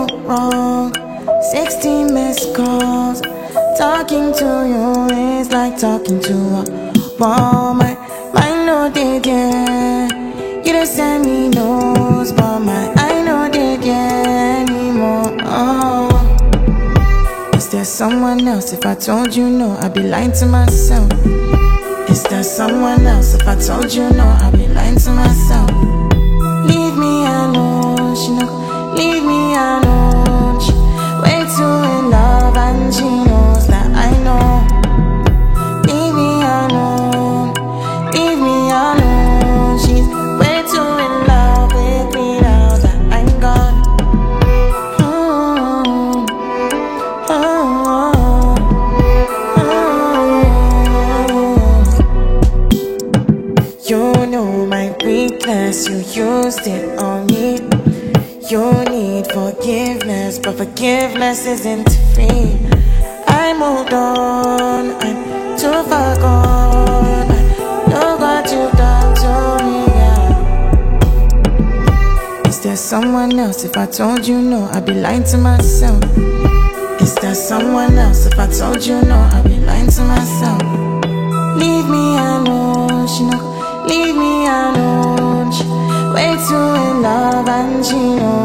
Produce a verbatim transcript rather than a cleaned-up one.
go wrong? Sixteen missed calls. Talking to you is like talking to a wall. My mind no did yeah. You don't send me notes, but my I know did yeah anymore. Oh. Is there someone else? If I told you no, I'd be lying to myself. Is there someone else? If I told you no, I'd be lying to myself. Leave me alone, she no leave me alone. She way too in love and she knows that I know. Leave me alone, leave me alone. She's way too in love with me now that I'm gone. Mm-hmm. Oh, oh, oh. You know my weakness, you used it on me. You need forgiveness, but forgiveness isn't free. I moved on, I'm too far gone. I know what you've done to me, yeah. Is there someone else? If I told you no, I'd be lying to myself. Is there someone else? If I told you no, I'd be lying to myself. Leave me alone, she no leave me alone. She way too in love and she knows